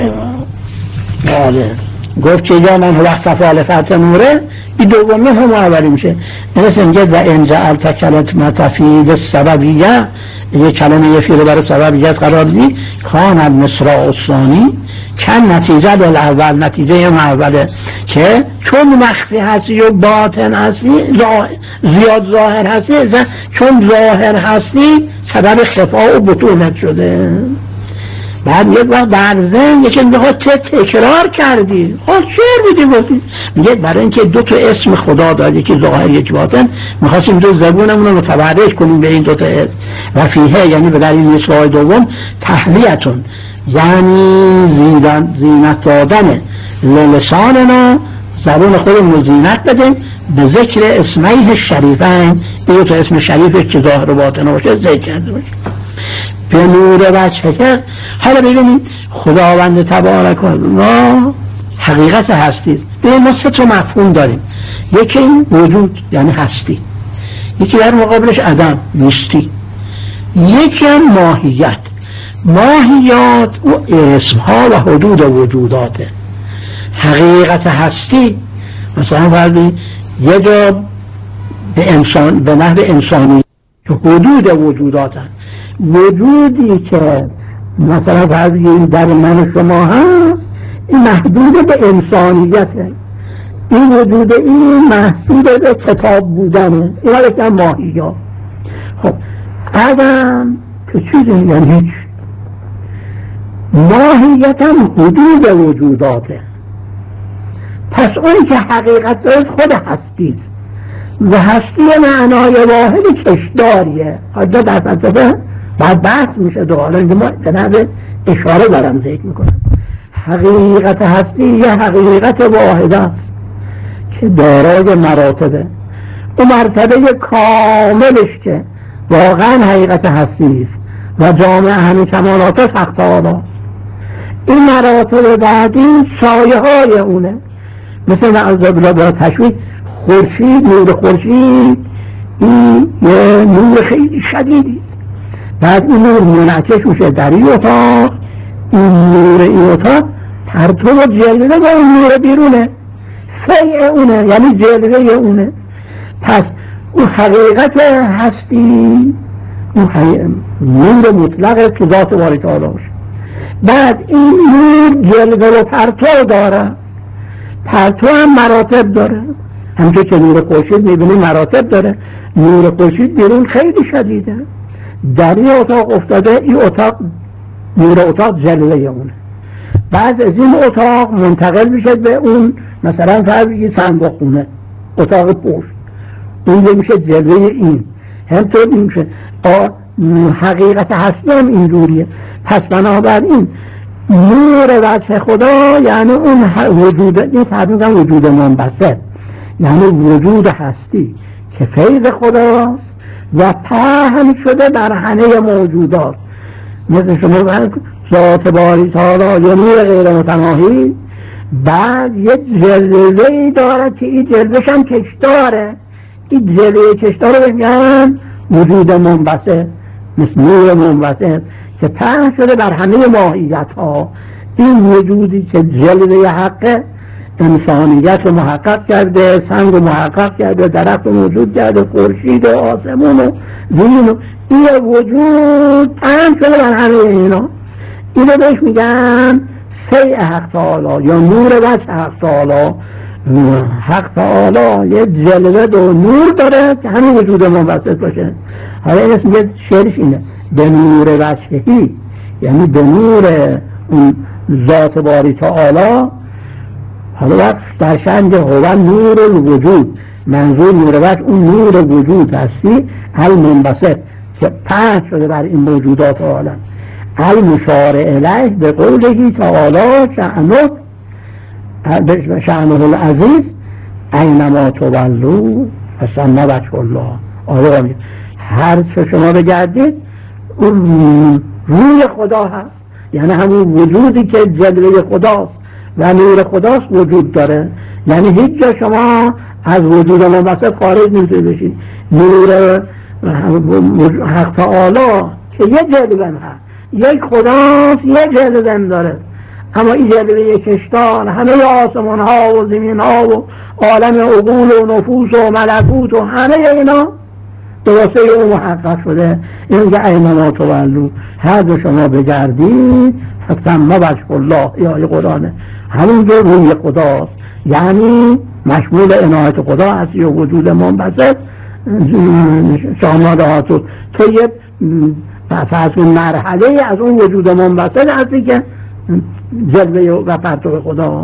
آره گفت که یا من وقت تفعال فتح نوره، این دومی هم اولی میشه. مثل اینجا و انجا التکلت متفید سببیه، یه کلمه یه فیل برای سببیت قرار دی کان المصراع الثانی کن نتیجه دل اول، نتیجه هم اوله که چون مخفی هستی و باطن هستی زیاد ظاهر هستی، چون ظاهر هستی سبب خفا و بطونت شده. بعد یک وقت برزن یکی میگه تو تکرار کردی، ها چه بودی گفتی؟ میگه برای اینکه دو تا اسم خدا داد، یکی ظاهر یک باطن، میخواستیم دو زبونمون رو متبرک کنیم به این دو تا اسم. و فیه یعنی به در این مثال دوم تحلیتون، یعنی زیدن زینت دادن للساننا، زبون خودمون زینت بدیم به ذکر اسمیه شریفین، این تو اسم شریفش که ظاهر و باطن باشه ذکر کرده باشه به نور وجهه که. حالا ببینید خداوند تبارک و الله حقیقت هستی. ببینید ما سه تا مفهوم داریم، یکی وجود یعنی هستی، یکی در مقابلش عدم نیستی، یکی هم ماهیت. ماهیات و اسمها و حدود وجوداته. حقیقت هستی مثلا فرضی یه جا به انسان به نحو انسانی که حدود وجوداتن، وجودی که مثلا فرضی در من شما هست این محدود به انسانیته، این وجود این محدود به کتاب بودنه، این حالا که ماهیات. خب عدم که چیزی یعنی هیچ، ماهیت هم حدود وجوداته. پس اون که حقیقت داره خود هستیست و هستی معنای واحد کشداریه. حالا در فلسفه بعد بحث میشه دوباره، اینکه ما به اشاره دارم ذکر میکنم. حقیقت هستی یه حقیقت واحد است که دارای مراتبه، و مرتبه کاملش که واقعا حقیقت هستی است و جامع همین کمالات حق تعالی. این مراتب بعدی سایه های اونه، مثل از با تشویق خورشید، نور خورشید این یه نور خیلی شدیدی، بعد این نور منعکس میشه در این اتاق، این نور این اتاق پرتو و جلوه با این نور بیرونه، فیع اونه یعنی جلوه اونه. پس اون حقیقت هستی، اون نور مطلق که ذات باری تعالی باشه. بعد این نور جلوه و پرتو داره، پرتو هم مراتب داره، همچه که نور خورشید میبینی مراتب داره. نور خورشید بیرون خیلی شدیده، در این اتاق افتاده، این اتاق نور اتاق جلوه اونه. بعد از این اتاق منتقل میشه به اون مثلا فرض یه صندوق خونه، اتاق پشت، اون میشه جلوه این، همطور میشه حقیقت هستی هم اینجوریه. پس بنابراین نور وجه خدا یعنی اون وجود، این تعبیر وجود منبسط، یعنی وجود هستی که فیض خداست و پهن شده در همه موجودات. مثل شما ذات باری تعالی یا نور غیر متناهی، بعد یک جلوه‌ای داره که این جلوه‌ش هم کشداره، این جلوه کشدار رو بگن وجود منبسط، مثل نور منبسط که پهن شده بر همه ماهیت ها. این وجودی که جلوه حق انسانیت رو محقق کرده، سنگ رو محقق کرده، درخت رو موجود کرده، خورشید و آسمون و زمین و این وجود پهن شده بر همه اینا. اینو بهش میگن سیع حق تعالی یا نور وجه حق تعالی. حق تعالی یه جلوه و نور داره که همین وجود منبسط باشه. حالا این اسم یه شعرش اینه، به نور وجهی، یعنی به نور اون ذات باری تعالی. حالا وقت در شأن هو نور الوجود، منظور نور وجه اون نور وجود هستی المنبسط که پهن شده بر این موجودات عالم. المشار الیه به قوله تعالی شأنه شأنه العزیز اینما تولوا فثم وجه الله. آقا هر چه شما بگردید اون روی خدا هست، یعنی همون وجودی که جلوه خداست و نور خداست وجود داره. یعنی هیچ جا شما از وجود منبسط خارج نمیتونید بشید. نور حق تعالی که یه جلوه هست، یک خداست، یک جلوه داره، اما این جلوه کشتان همه آسمان ها و زمین ها و عالم عقول و نفوس و ملکوت و همه اینا درسته او محقق شده. این که اینما تولو، هر دو شما بگردید فتم وجه الله، یا ای قرآنه همون دو روی خداست، یعنی مشمول عنایت خدا هستی و وجود منبسط شاماده ها تو تو یه فرض مرحله از اون وجود منبسط هستی که جلوه و پرتو خدا.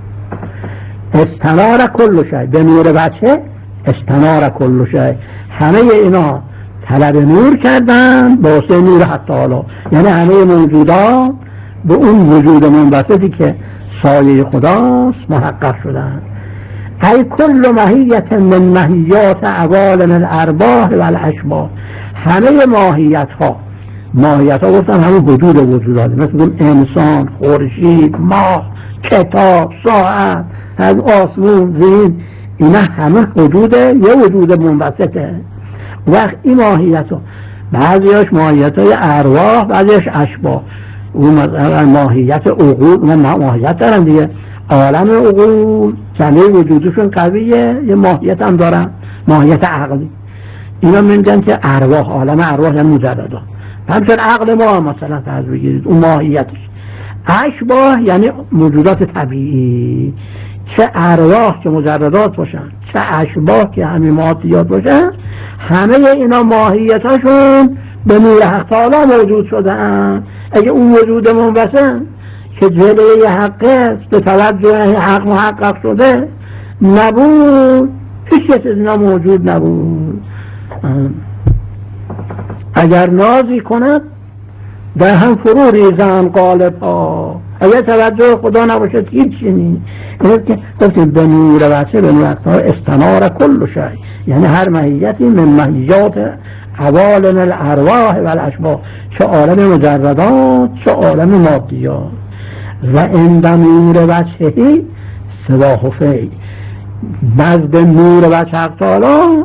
استنار کل شی، به نور بچه استنار کل شی، همه اینا طلب نور کردن با واسه نور حق تعالی، یعنی همه موجودات به اون وجود منبسطی که سایه خداست محقق شدن. ای کل ماهیت من ماهیات عوالم الارواح و الاشباح، همه ماهیت ها، ماهیت ها گفتن همه حدود وجودات، مثل انسان، خورشید، ماه، کتاب، ساعت، از آسمون، زمین، اینا همه حدود یه وجود منبسطه. وقت این ماهیت ها بعضیاش ماهیت های ارواح، بعضیاش اشباح. اون مثلا ماهیت عقول، ماهیت دارن دیگه، عالم عقول جنبه وجودشون قویه، یه ماهیت هم دارن، ماهیت عقلی. اینا میگن که ارواح، عالم ارواح یعنی مجردا، همچنین عقل ما مثلا فرض بگیرید اون ماهیتش. اشباح یعنی موجودات طبیعی، چه ارواح که مجردات باشن، چه اشباح که همین مادیات باشن، همه اینا ماهیتاشون به نور حق تعالی موجود شدن. اگه اون وجود منبسط که جلوه حق است، به توجه حق محقق شده نبود، هیچ چیز اینا موجود نبود. اگر نازی کند در هم فرو ریزن قالب ها، اگر توجه خدا نباشد هیچی نیست. گفتیم به نور واسه به نور ها استنار کل شی، یعنی هر ماهیتی من ماهیات عوالم الارواح و الاشباح، چه عالم مجردات چه عالم مادیات. و عند نور وجهی سواه فی، نزد نور وجه حق تعالی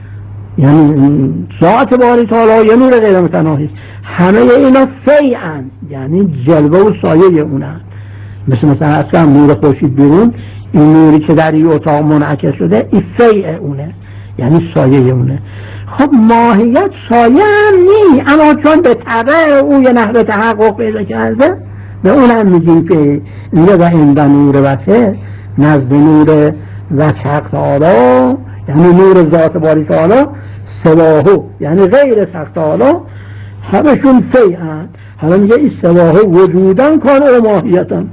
یعنی ذات باری تعالی یه نور غیر متناهی، همه اینا فیعن یعنی جلوه و سایه اونن. مثل مثلا اصلا نور خورشید بیرون، این نوری که در این اتاق منعکس شده این فیع اونه، یعنی سایه اونه. خب ماهیت سایه هم نی، اما چون به طبع او یه نحوه تحقق پیدا کرده به اونم میگیم که اینجا و عند نور وجه، نزد نور وجه حق تعالی یعنی نور ذات باری تعالی، سواهو یعنی غیر حق تعالی، همشون فیعن. حالا میگه این سواهو وجودن کنه و ماهیتن.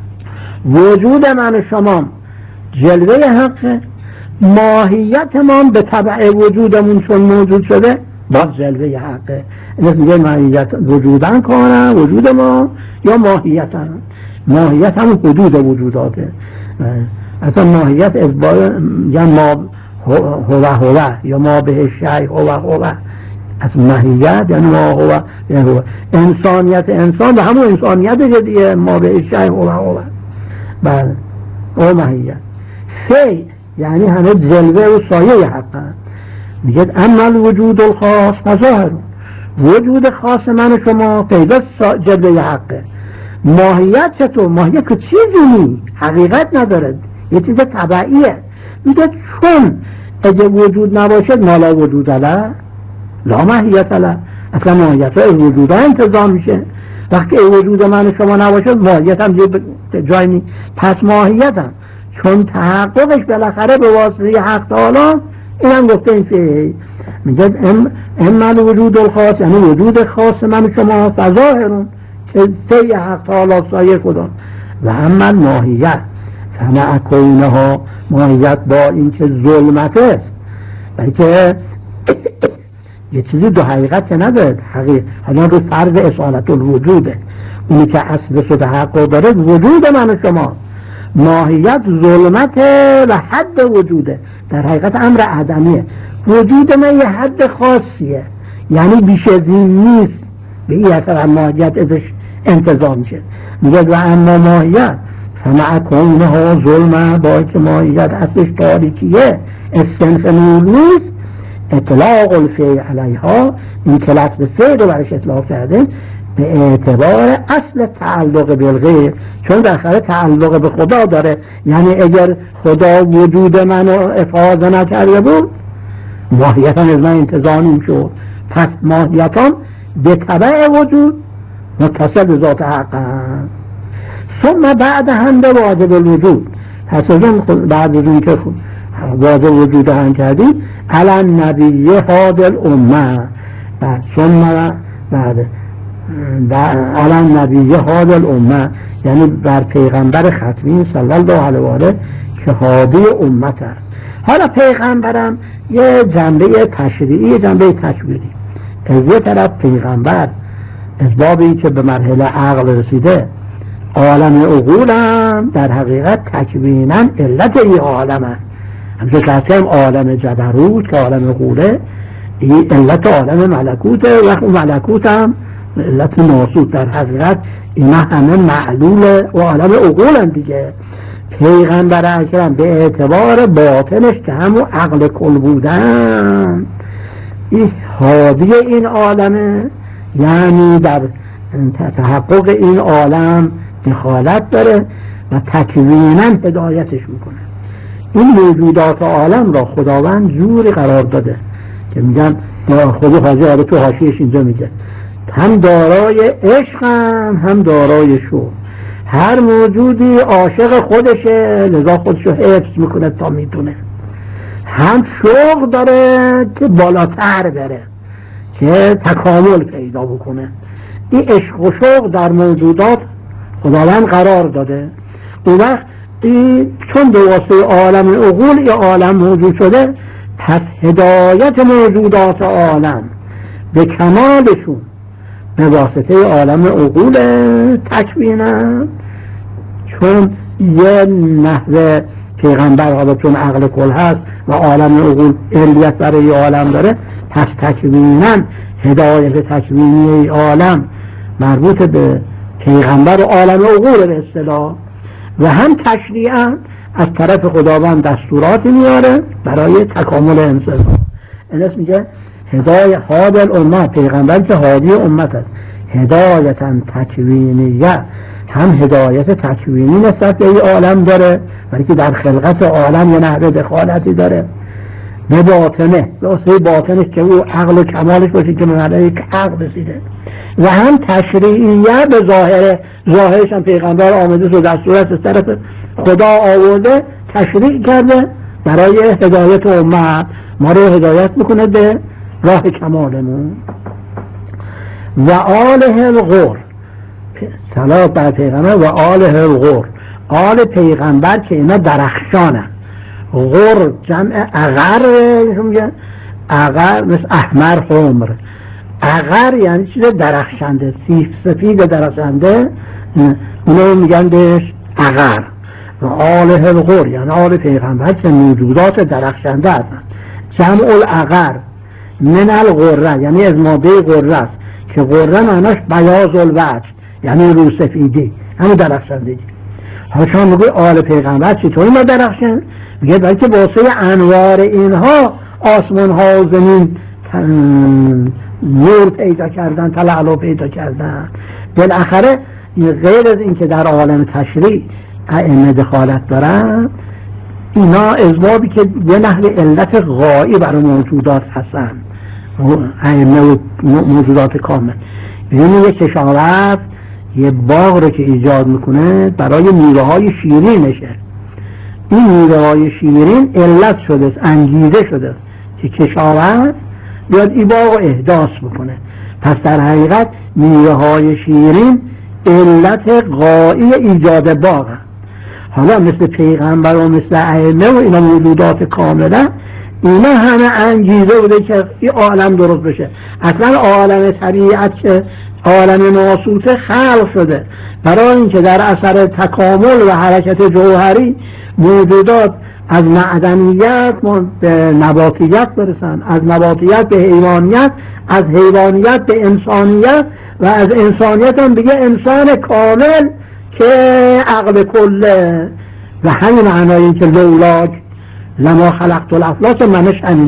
وجود من و شما جلوه حقه، ماهیت ما به طبع وجودمون چون موجود شده باز جلوه حقه. این میگه ماهیت وجودن کنه، وجود ما یا ماهیتن. ماهیت هم حدود وجوداته. اصلا ماهیت ازبار یا ما هو هو یا ما به شیء هو هو، از ماهیت یعنی ما هو یعنی هو. انسانیت انسان به همون انسانیت دیگه، ما به شیء هو هو. بله او ماهیت. فی یعنی همه جلوه و سایه حقا. میگه اما الوجود الخاص فظاهر، وجود خاص من و شما پیدا جلوه حقه. ماهیت چطور؟ ماهیت که چیزی نی، حقیقت نداره، یه چیز طبعیه. میگه چون اگه وجود نباشد ما لا وجود له، لا ماهیت له، اصلا ماهیت ها وجود ها انتظام میشه. وقتی وجود من و شما نباشد ماهیت هم جای نی. پس ماهیت هم چون تحققش بالاخره به واسطه حق تعالی، این هم گفته این که میگه ام اما وجود الخاص یعنی وجود خاص من و شما فظاهرون که سی حق تعالی سایه خدا. و اما ماهیت سمع کونه ها، ماهیت با این که ظلمت است، بلکه یه چیزی دو حقیقت نداره. حقیقت حالا رو فرض اصالت الوجوده، اونی که اصل شده حق داره وجود من و شما. ماهیت ظلمت و حد وجوده، در حقیقت امر عدمیه. وجود من یه حد خاصیه، یعنی بیش از این نیست، به این اثر ماهیت ازش انتظام میشه. میگه و اما ماهیت سمع کونه ها ظلمه، با که ماهیت اصلش تاریکیه، استنس نور نیست، اطلاق الفعل علیها، این که لفظ فعل رو برش اطلاق کرده به اعتبار اصل تعلق بالغیر، چون در خلال تعلق به خدا داره. یعنی اگر خدا وجود منو افاده نکرده بود ماهیتا از من انتزاع نمی شد، پس ماهیتا به تبع وجود متصل به ذات حق هم. ثم بعد هم به واجب الوجود، پس از اون بعد از اون که واجب وجود هم کردیم علی نبی هاد الامه، بعد ثم بعد علی نبی هاد الامه، یعنی بر پیغمبر ختمی صلی الله علیه و آله که هادی امت است. حالا پیغمبرم یه جنبه تشریعی، یه جنبه تکوینی. از یه طرف پیغمبر اسبابی که به مرحله عقل رسیده، عالم عقولم در حقیقت تکوینا علت ای عالم است. همچون که هم عالم جبروت که عالم عقوله این علت عالم ملکوته، و اون ملکوت هم علت ناسوت. در حقیقت اینا همه معلول و عالم عقول هم دیگه. پیغمبر اکرم به اعتبار باطنش که همون عقل کل بودن این حادی این عالمه، یعنی در تحقق این عالم دخالت داره و تکوینا هدایتش میکنه. این موجودات عالم را خداوند جوری قرار داده که میگن خود حاجی آره تو حاشیه‌اش اینجا میگه هم دارای عشق هم, هم دارای شوق. هر موجودی عاشق خودشه لذا خودشو حفظ میکنه تا میتونه، هم شوق داره که بالاتر بره که تکامل پیدا بکنه. این عشق و شوق در موجودات خداوند قرار داده. اون وقت این چون به واسطه عالم عقول یا عالم موجود شده، پس هدایت موجودات عالم به کمالشون به واسطه عالم عقول تکوینه. چون یه نحوه پیغمبر حالا چون عقل کل هست و عالم عقول علیت برای عالم داره، پس تکوینا هدایت تکوینی عالم مربوط به پیغمبر و عالم عقول به اصطلاح، و هم تشریعا از طرف خداوند دستوراتی میاره برای تکامل انسان. این اسم میگه هدایت هاد الامه، پیغمبر که هادی امت است. هدایتا تکوینیه، هم هدایت تکوینی نسبت به این عالم داره ولی که در خلقت عالم یه نحوه دخالتی داره به باطنه، به اصلی باطنش که او عقل و کمالش باشه که مرحله که عقل رسیده، و هم تشریعیه به ظاهره. ظاهرش هم پیغمبر آمده و دستورات از طرف خدا آورده تشریع کرده برای هدایت امت، ما رو هدایت میکنه به راه کمالمون. و آله الغر، صلات بر پیغمبر و آله الغر، آل پیغمبر که اینا درخشانه. غر جمع اغر، اغر مثل احمر حمر، اغر یعنی چیز درخشنده، سیف سفید درخشنده، اونو میگن بهش اغر. و آله الغر یعنی آل پیغمبر که موجودات درخشنده هستند. جمع الاغر من الغره یعنی از ماده غره است که غره معناش بیاض الوجه یعنی رو سفیدی، همون درخشندگی. حالا شما میگوی آل پیغمبر چطوری ما درخشن؟ میگه بلکه واسه انوار اینها آسمان ها و زمین نور پیدا کردن، تلالو پیدا کردن. بالاخره غیر از این که در عالم تشریع ائمه دخالت دارن، اینا اسبابی که یه نحو علت غایی برای موجودات هستن، ائمه و موجودات کامل. ببینید یک کشاورز یه باغ رو که ایجاد میکنه برای میوه های شیرینشه، این میوه های شیرین علت شده، انگیزه شده که کشاورز بیاد این باغ رو احداث بکنه. پس در حقیقت میوه های شیرین علت غایی ایجاد باغ. حالا مثل پیغمبر و مثل ائمه و اینا موجودات کامله، اینا همه انگیزه بوده که این عالم درست بشه. اصلا عالم طبیعت که عالم ناسوت خلق شده برای اینکه در اثر تکامل و حرکت جوهری موجودات از معدنیت به نباتیت برسن، از نباتیت به حیوانیت، از حیوانیت به انسانیت، و از انسانیت هم بگه انسان کامل که عقل کله. و همین معنایی که لولاک لما خلقت الافلاک منش همینه،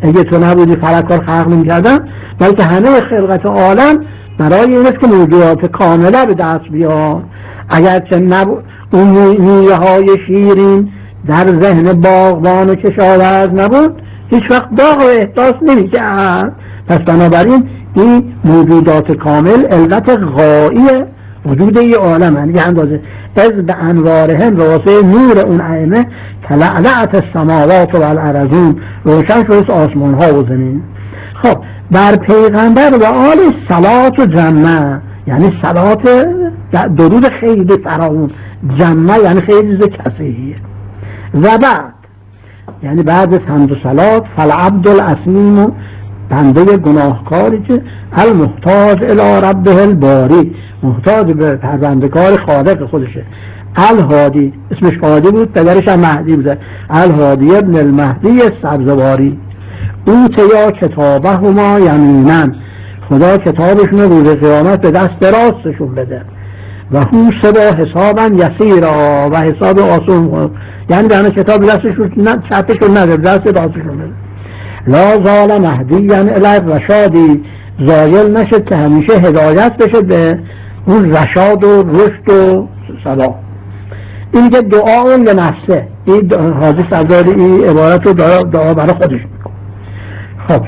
اگه تو نبودی فلک‌ها خلق نمی‌کردن، بلکه همه خلقت عالم برای این است که موجودات کامله به دست بیاد. اگرچه نبود اون میوه‌های شیرین در ذهن باغبان و کشاورز نبود، هیچ وقت باغ رو احساس نمی‌کرد. پس بنابراین این موجودات کامل علت غایی وجود این عالم هست. یه اندازه از به انوارهم واسه نور اون ائمه تلعلعت السماوات و الارضون، روشن شد آسمان ها و زمین. خب بر پیغمبر و آل صلات و جمع، یعنی صلات درود خیلی فراوان، جمع یعنی خیلی کثیریه. و بعد یعنی بعد از حمد و صلات فالعبد الاسمین، بنده گناهکاری که المحتاج الی ربه الباری، محتاج به پروردگار خالق خودشه. الهادی، اسمش هادی بود، پدرش هم مهدی بوده، الهادی ابن المهدی سبزواری. اوتیا کتابه هما یمینن، خدا کتابشون روز قیامت به دست راستشون بده. و هو سبا حسابا یسیرا، و حساب آسون، یعنی به همه کتاب دستشون چپشون نده، دست راستشون بده. لا زال مهدی یعنی الی رشادی، زایل نشد که همیشه هدایت بشه به اون رشاد و رشد و صلاح. این که دعا اون به نفسه، این حاضر سرداری این عبارت رو دعا, دعا برای خودش میکن. خب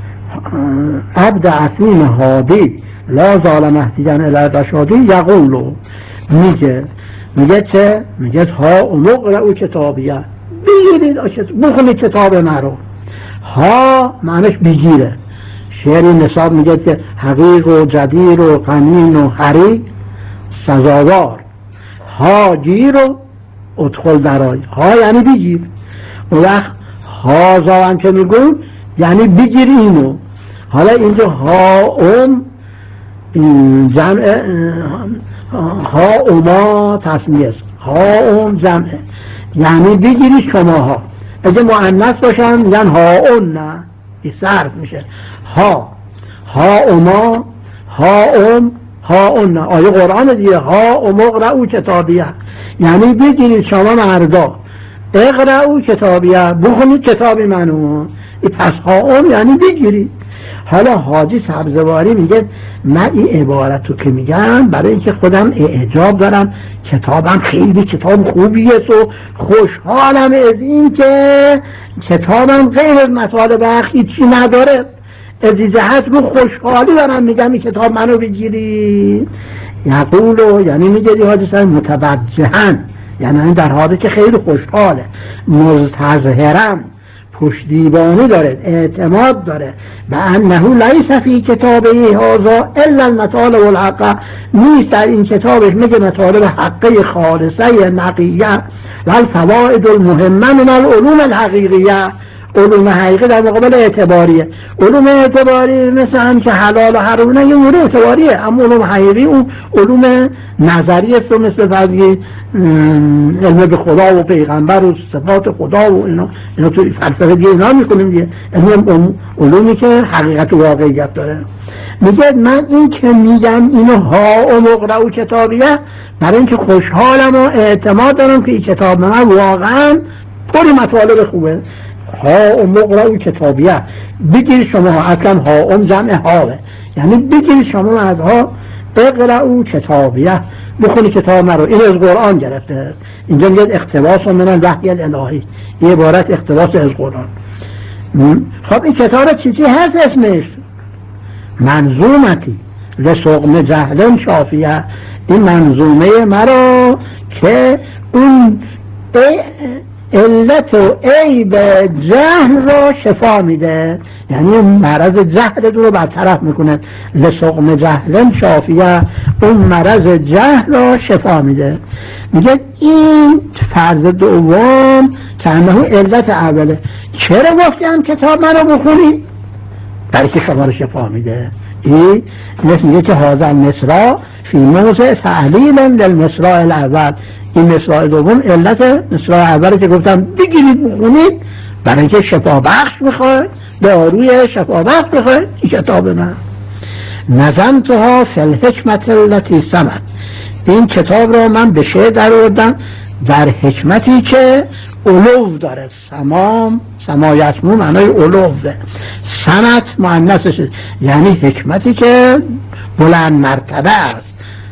عبد عصیم هادی لا زال مهدی یعنی الی رشادی یقولو، میگه میگه چه؟ میگه ها امقرأ کتابیه، بگیرید بخونید کتاب من رو. ها معنیش بگیره. شعر نصاب میگه که حقیق و جدیر و قنین و حریق سزاوار، ها گیر و ادخل درای. ها یعنی بگیر. اون وقت هازا هم که میگون یعنی بگیر اینو. حالا اینجا ها ام جمع، ها اما تصمیه است، ها ام جمعه، یعنی بگیری شماها. اگه مؤنث باشن میگن ها اون، نه این صرف میشه. ها ها اما ها ام ها اون، آیه قرآن دیگه ها ام اقرأوا کتابیه، یعنی بگیرید شما مردا اقرأوا کتابیه، بخونید کتاب منو. این پس ها ام یعنی بگیرید. حالا حاجی سبزواری میگه من این عبارتو که میگم برای اینکه خودم اعجاب دارم، کتابم خیلی کتاب خوبیه و خوشحالم از این که کتابم غیر از مطالب هیچی نداره، از این جهت رو خوشحالی دارم میگم این کتاب منو بگیری. یقولو یعنی میگه حاجی سبزواری متوجهن، یعنی در حالی که خیلی خوشحاله، مستظهرم، پشتیبانی داره، اعتماد داره به انه لیس فی کتابه هذا الا المطالب الحقه، نیست در این کتابش مگه مطالب حقه خالصه نقیه و الفوائد المهمه من العلوم الحقیقیه. علوم حقیقی در مقابل اعتباریه. علوم اعتباری مثل هم که حلال و حرامه یه مورد اعتباریه، اما علوم حقیقی اون علوم نظریه است، مثل فرضی علم به خدا و پیغمبر و صفات خدا و اینا اینا تو فلسفه دیگه اینا میکنیم دیگه، علم علومی که حقیقت و واقعیت داره. میگه من این که میگم اینو ها و مقرأ و کتابیه برای اینکه خوشحالم و اعتماد دارم که این کتاب من واقعا پری مطالب خوبه. ها و مقرأ و کتابیه، بگیر شما ها، اصلا ها ام جمع هاوه، یعنی بگیر شما از ها اقرأ کتابیه، بخونی کتاب من رو. این از قرآن گرفته، اینجا میگه اقتباس من الوحی الالهی، یه عبارت اقتباس از قرآن. خب این کتاب چی چی هست اسمش؟ منظومتی لسقم جهل شافیه، این منظومه مرا که اون علت و عیب جهل را شفا میده، یعنی مرض جهل رو برطرف میکنه. لسقم جهل شافیه، اون مرض جهل را شفا میده. میگه این فرض دوم که انه علت اوله. چرا گفتم کتاب من رو بخونی؟ برای که شما رو شفا میده. این مثل میگه که هذا مصرع فی موضع تعلیل للمصرع الاول، این مصرع دوم علت مصرع اولی که گفتم بگیرید بخونید برای اینکه شفا بخش میخواد، داروی شفا بخش میخواد. این کتاب من نظمتها فی الحکمت التي سمت، این کتاب را من به شعر در آوردم در حکمتی که علو داره. سمام، سمایسمو معنای علوه، سمت مؤنثشه، یعنی حکمتی که بلند مرتبه است.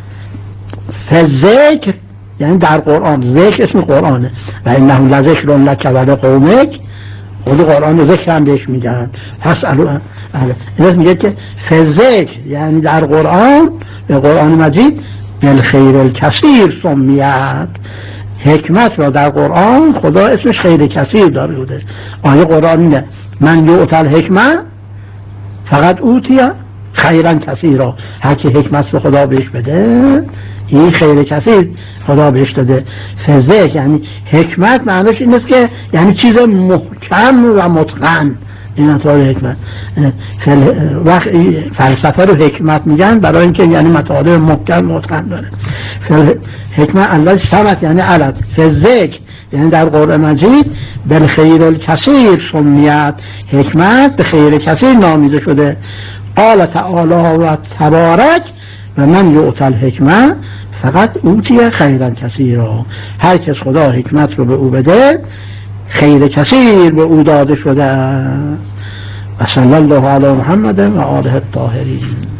فذکر یعنی در قرآن، ذکر اسم قرآنه و انه لذکر لک و لقومک، خود قرآن ذکر هم بهش میگن. پس الان میگه که فذکر یعنی در قرآن، به قرآن مجید بالخیر الکثیر سمیت، حکمت را در قرآن خدا اسمش خیر کثیر داره بوده. آیه قرآن اینه من یؤتل حکمه فقط اوتیه خیرا کثیرا، هر که حکمت رو خدا بهش بده این خیر کثیر خدا بهش داده. فذکر یعنی حکمت معنیش این است که یعنی چیز محکم و متقن. این اطلاع حکمت وقت فلسفه رو حکمت میگن برای اینکه یعنی مطالب محکم متقن داره. حکمت الله سمت یعنی علت، فذکر یعنی در قرآن مجید بالخیر الکثیر سمیت، حکمت به خیر کثیر نامیده شده. قال تعالی و تبارک و من یؤتل حکمه فقط اوتیه خیرا کثیرا، هر کس خدا حکمت رو به او بده خیر کثیر به او داده شده. و صلی الله علی محمد و آله الطاهرین.